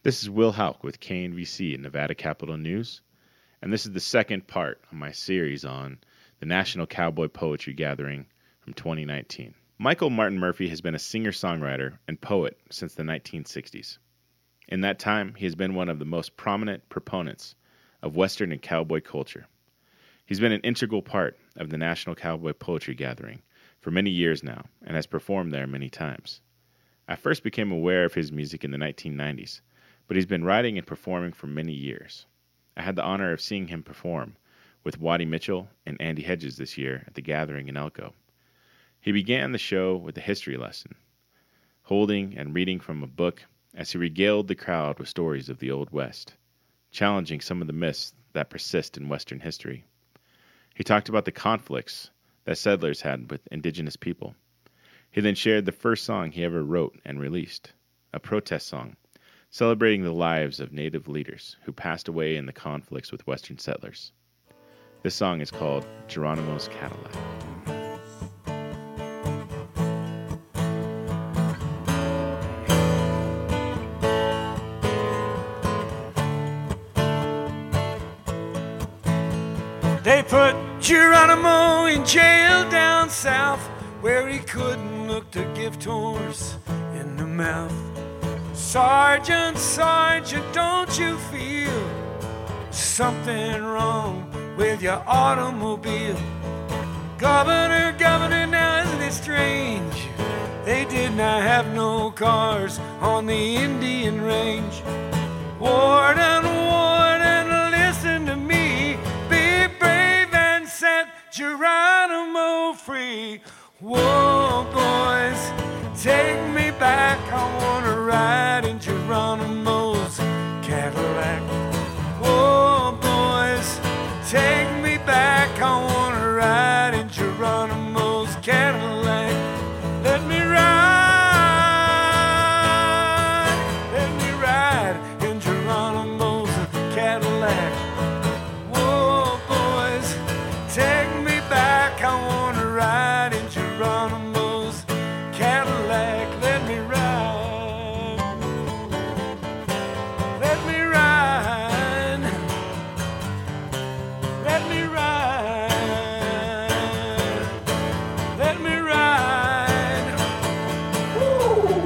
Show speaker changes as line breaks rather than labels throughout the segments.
This is Will Hauk with KNVC and Nevada Capital News, and this is the second part of my series on the National Cowboy Poetry Gathering from 2019. Michael Martin Murphey has been a singer-songwriter and poet since the 1960s. In that time, he has been one of the most prominent proponents of Western and cowboy culture. He's been an integral part of the National Cowboy Poetry Gathering for many years now and has performed there many times. I first became aware of his music in the 1990s, but he's been writing and performing for many years. I had the honor of seeing him perform with Waddy Mitchell and Andy Hedges this year at the Gathering in Elko. He began the show with a history lesson, holding and reading from a book as he regaled the crowd with stories of the Old West, challenging some of the myths that persist in Western history. He talked about the conflicts that settlers had with indigenous people. He then shared the first song he ever wrote and released, a protest song celebrating the lives of Native leaders who passed away in the conflicts with Western settlers. This song is called Geronimo's Cadillac.
They put Geronimo in jail down south, where he couldn't look the gift horse in the mouth. Sergeant, Sergeant, don't you feel something wrong with your automobile? Governor, Governor, now isn't it strange? They did not have no cars on the Indian range. Warden, Warden, listen to me. Be brave and set Geronimo free. Whoa, boys, take me back. I wanna ride in Geronimo's Cadillac. Whoa, boys, take me back. I wanna ride in Geronimo's Cadillac. Let me ride in Geronimo's Cadillac. Whoa, boys, take me back. I wanna ride in Geronimo's Cadillac. Let me ride. Let me ride. Let me ride. Let me ride. Woo.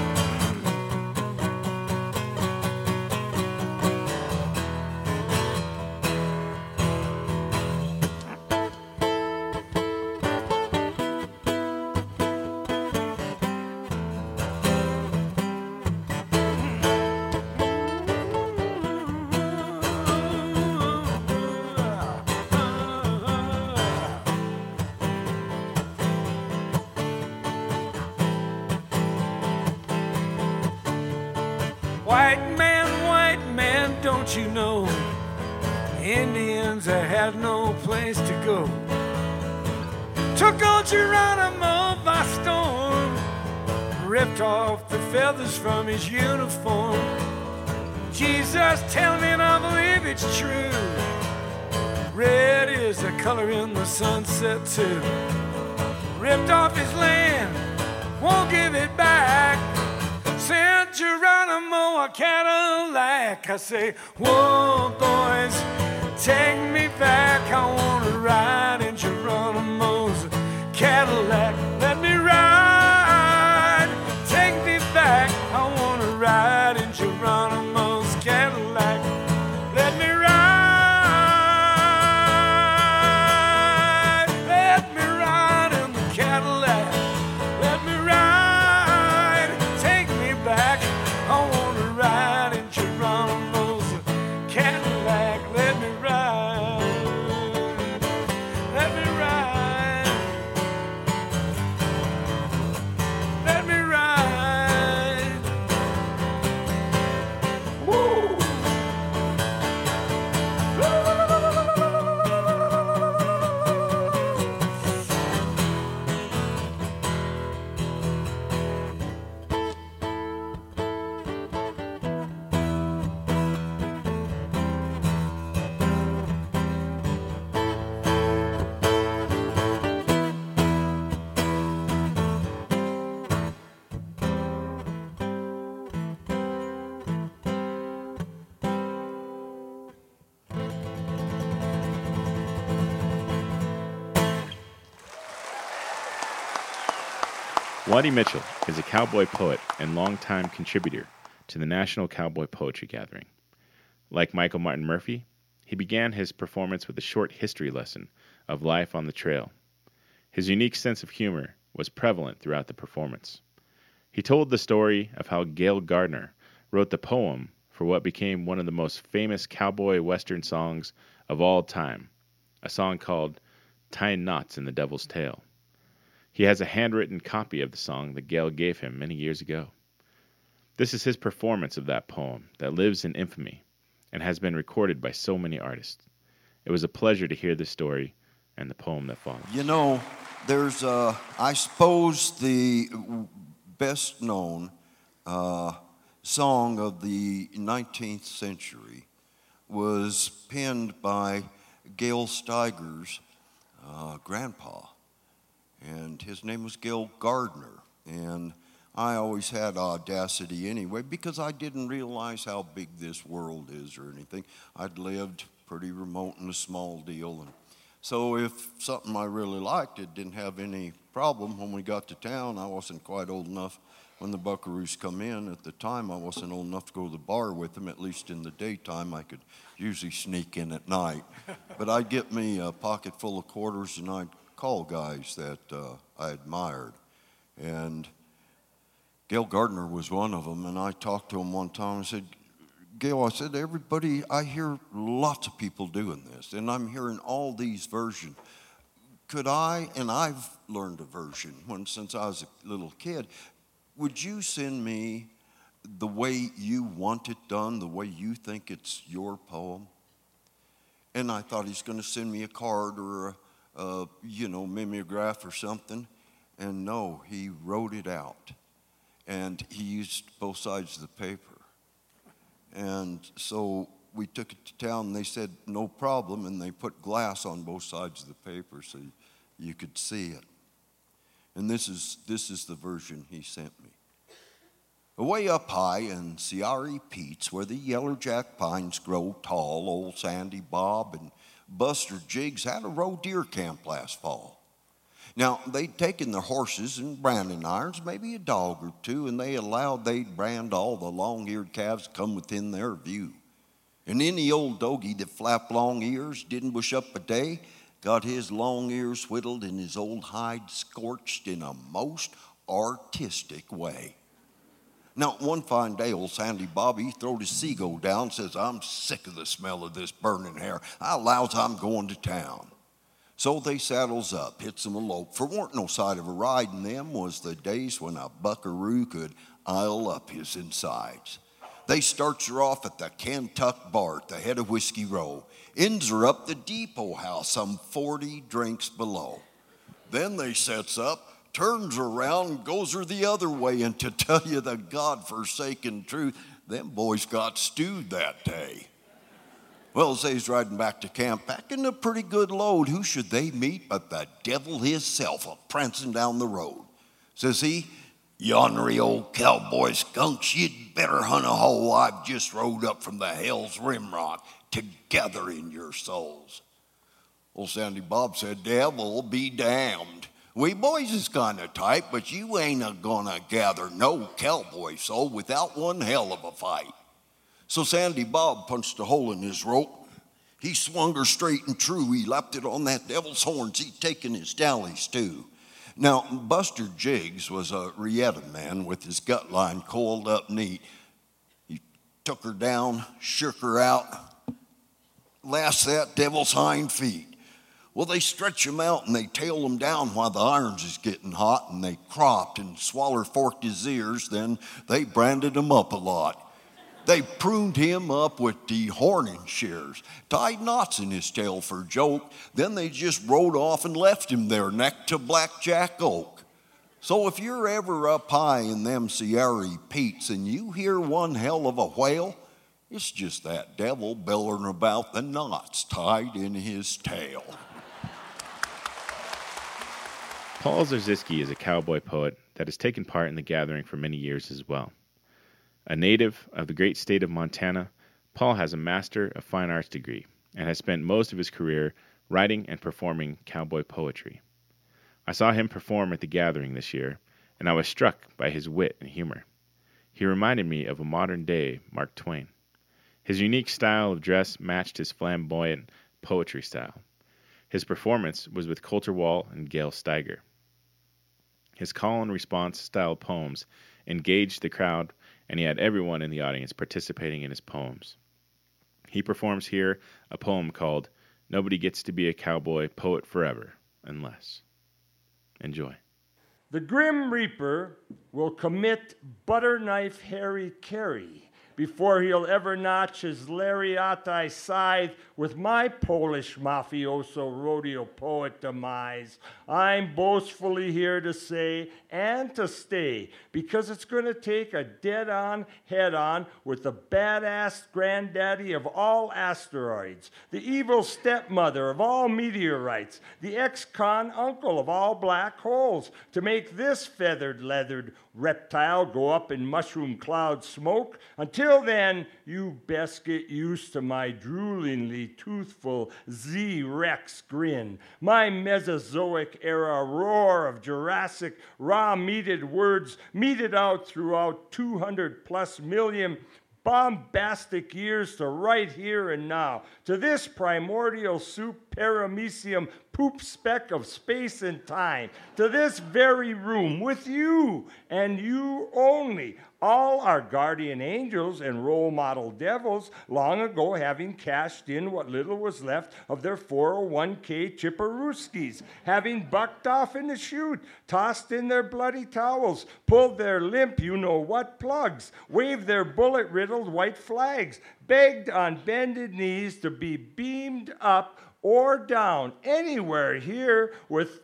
White man, don't you know? Indians had no place to go. Took old Geronimo by storm, ripped off the feathers from his uniform. Jesus, tell me and I believe it's true. Red is the color in the sunset too. Ripped off his land, won't give it back. Sent Geronimo a Cadillac. I say, whoa, boys, take me back. I wanna ride in Geronimo's Cadillac. Let me ride. Take me back. I wanna ride in Geronimo's Cadillac. Let me ride. Let me ride in the Cadillac. Let me ride. Take me back. I wanna ride in Geronimo's Cadillac. Let me ride. Let me ride.
Waddy Mitchell is a cowboy poet and longtime contributor to the National Cowboy Poetry Gathering. Like Michael Martin Murphey, he began his performance with a short history lesson of life on the trail. His unique sense of humor was prevalent throughout the performance. He told the story of how Gale Gardner wrote the poem for what became one of the most famous cowboy western songs of all time, a song called Tying Knots in the Devil's Tail. He has a handwritten copy of the song that Gale gave him many years ago. This is his performance of that poem that lives in infamy and has been recorded by so many artists. It was a pleasure to hear this story and the poem that follows.
You know, there's, I suppose, the best known song of the 19th century was penned by Gale Steiger's grandpa. And his name was Gale Gardner. And I always had audacity anyway because I didn't realize how big this world is or anything. I'd lived pretty remote in a small deal. And so if something I really liked, it didn't have any problem. When we got to town, I wasn't quite old enough. When the Buckaroos come in, at the time I wasn't old enough to go to the bar with them, at least in the daytime. I could usually sneak in at night. But I'd get me a pocket full of quarters and I'd call guys that I admired. And Gale Gardner was one of them, and I talked to him one time and said, Gale, I said, everybody, I hear lots of people doing this, and I'm hearing all these versions. Could I, and I've learned a version since I was a little kid, would you send me the way you want it done, the way you think it's your poem? And I thought he's going to send me a card or a mimeograph or something. And no, he wrote it out. And he used both sides of the paper. And so we took it to town and they said, no problem. And they put glass on both sides of the paper so you could see it. And this is the version he sent me. Away up high in Ciari Pete's, where the yellowjack pines grow tall, old Sandy Bob and Buster Jiggs had a roe deer camp last fall. Now, they'd taken their horses and branding irons, maybe a dog or two, and they allowed they'd brand all the long-eared calves come within their view. And any old doggy that flapped long ears, didn't bush up a day, got his long ears whittled and his old hide scorched in a most artistic way. Now, one fine day, old Sandy Bobby throwed his seagull down and says, I'm sick of the smell of this burning hair. I allows I'm going to town. So they saddles up, hits them a lope. For weren't no sight of a ride in them was the days when a buckaroo could ile up his insides. They starts her off at the Kentuck bar at the head of Whiskey Row. Ends her up the depot house some 40 drinks below. Then they sets up, turns around, goes her the other way, and to tell you the God-forsaken truth, them boys got stewed that day. Well, as they's riding back to camp, packing a pretty good load, who should they meet but the devil hisself a-prancing down the road. Says he, "You ornery old cowboy skunks, you'd better hunt a hole I've just rode up from the Hell's Rimrock to gather in your souls." Old Sandy Bob said, "Devil be damned. We boys is kind of tight, but you ain't a-gonna gather no cowboy soul without one hell of a fight." So Sandy Bob punched a hole in his rope. He swung her straight and true. He lapped it on that devil's horns. He'd taken his tallies too. Now, Buster Jiggs was a Rieta man with his gut line coiled up neat. He took her down, shook her out, lashed that devil's hind feet. Well, they stretch him out and they tail him down while the irons is getting hot, and they cropped and swaller forked his ears. Then they branded him up a lot. They pruned him up with dehorning shears, tied knots in his tail for joke. Then they just rode off and left him there neck to blackjack oak. So if you're ever up high in them Ciari Pete's and you hear one hell of a wail, it's just that devil bellering about the knots tied in his tail.
Paul Zerziski is a cowboy poet that has taken part in the gathering for many years as well. A native of the great state of Montana, Paul has a Master of Fine Arts degree and has spent most of his career writing and performing cowboy poetry. I saw him perform at the gathering this year, and I was struck by his wit and humor. He reminded me of a modern-day Mark Twain. His unique style of dress matched his flamboyant poetry style. His performance was with Colter Wall and Gail Steiger. His call-and-response style poems engaged the crowd, and he had everyone in the audience participating in his poems. He performs here a poem called Nobody Gets to Be a Cowboy Poet Forever Unless. Enjoy.
The Grim Reaper will commit butter knife Harry Carey before he'll ever notch his lariati scythe with my Polish mafioso rodeo poet demise. I'm boastfully here to say and to stay, because it's going to take a dead-on, head-on with the badass granddaddy of all asteroids, the evil stepmother of all meteorites, the ex-con uncle of all black holes, to make this feathered, leathered reptile go up in mushroom cloud smoke. Until then, you best get used to my droolingly toothful Z-Rex grin, my Mesozoic era roar of Jurassic raw-meated words meted out throughout 200 plus million bombastic years to right here and now, to this primordial soup paramecium poop speck of space and time, to this very room with you and you only, all our guardian angels and role model devils, long ago having cashed in what little was left of their 401k chipperooskies, having bucked off in the chute, tossed in their bloody towels, pulled their limp you-know-what plugs, waved their bullet-riddled white flags, begged on bended knees to be beamed up or down anywhere here with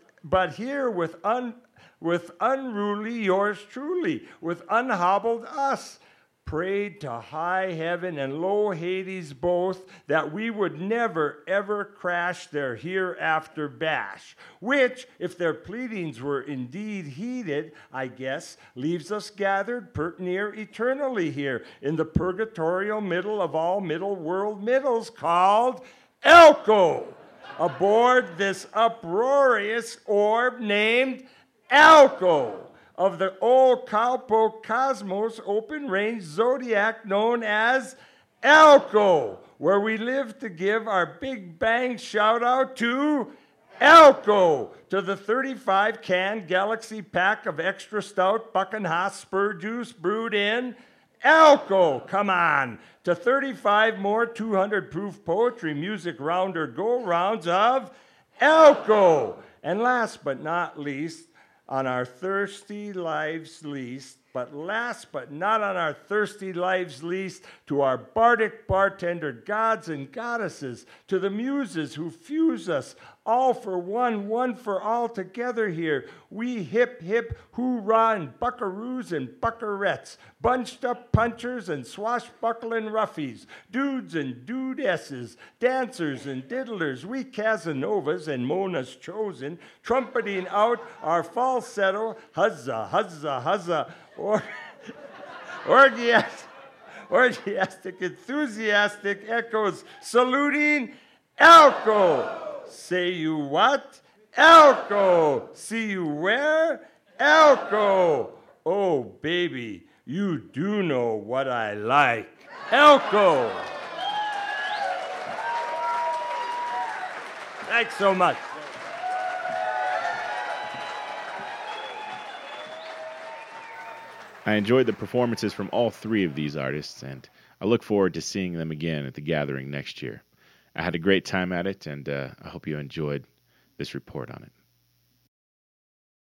unruly yours truly, with unhobbled us, prayed to high heaven and low Hades both that we would never ever crash their hereafter bash, which, if their pleadings were indeed heeded, I guess, leaves us gathered pert near eternally here in the purgatorial middle of all middle world middles called Elko, aboard this uproarious orb named Alco of the old cowpoke cosmos open range zodiac known as Alco, where we live to give our big bang shout out to Alco, to the 35 can galaxy pack of extra stout Buckenhaas spur juice brewed in Alco, come on, to 35 more 200 proof poetry music rounder go rounds of Alco. And last but not least, on our thirsty lives least, but last but not on our thirsty lives least, to our bardic bartender gods and goddesses, to the muses who fuse us, all for one, one for all together here. We hip, hip, hoorah, and buckaroos and buckarettes, bunched up punchers and swashbuckling ruffies, dudes and dudesses, dancers and diddlers, we Casanovas and Mona's chosen, trumpeting out our falsetto, huzza, huzza, huzza, or orgiastic, enthusiastic echoes saluting Alco. Say you what? Alco. See you where? Alco. Oh, baby, you do know what I like. Alco. Thanks so much.
I enjoyed the performances from all three of these artists, and I look forward to seeing them again at the gathering next year. I had a great time at it, and I hope you enjoyed this report on it.